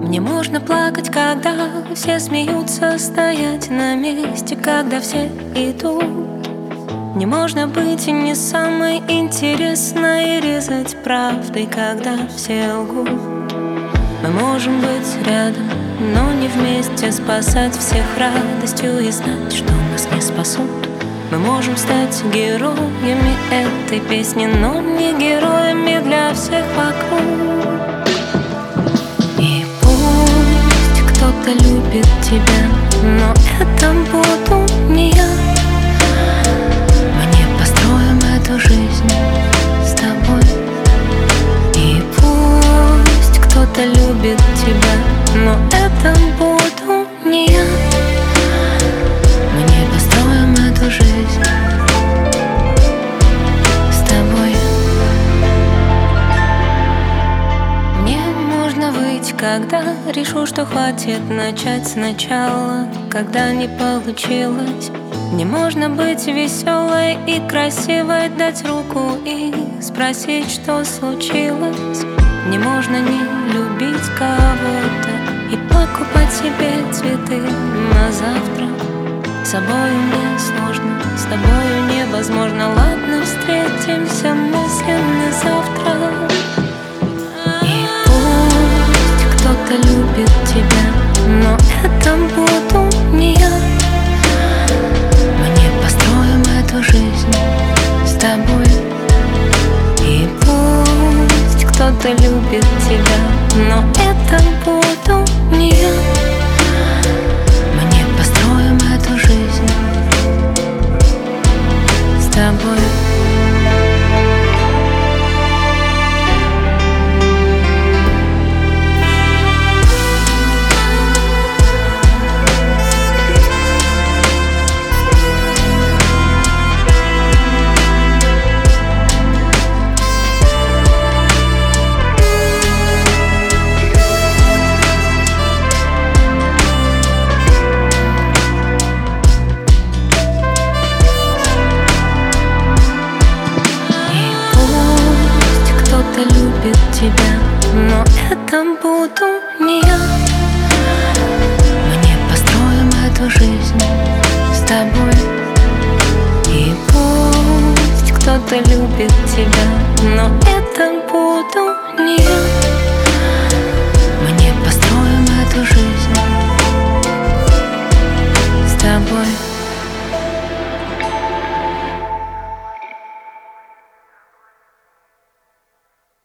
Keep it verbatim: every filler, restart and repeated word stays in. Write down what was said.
Мне можно плакать, когда все смеются, стоять на месте, когда все идут. Мне можно быть и не самой интересной, и резать правдой, когда все лгут. Мы можем быть рядом, но не вместе, спасать всех радостью и знать, что нас не спасут. Мы можем стать героями этой песни, но не героями для всех вокруг. И пусть кто-то любит тебя, но это буду не я. Мы не построим эту жизнь с тобой. И пусть кто-то любит тебя, но это буду не я. Мы не построим эту жизнь с тобой. Мне можно выйти, когда решу, что хватит, начать сначала, когда не получилось. Мне можно быть веселой и красивой, дать руку и спросить, что случилось. Мне можно не любить кого-то и покупать себе цветы на завтра. С собою мне сложно, с тобою невозможно. Ладно, встретимся мысленно завтра. И пусть кто-то любит тебя, но это буду не я. Мы не построим эту жизнь с тобой. И пусть кто-то любит тебя, но это буду не я. Мы не построим эту жизнь с тобой. Любит тебя, но это буду не я. Мы не построим эту жизнь с тобой. И пусть кто-то любит тебя, но это буду не я.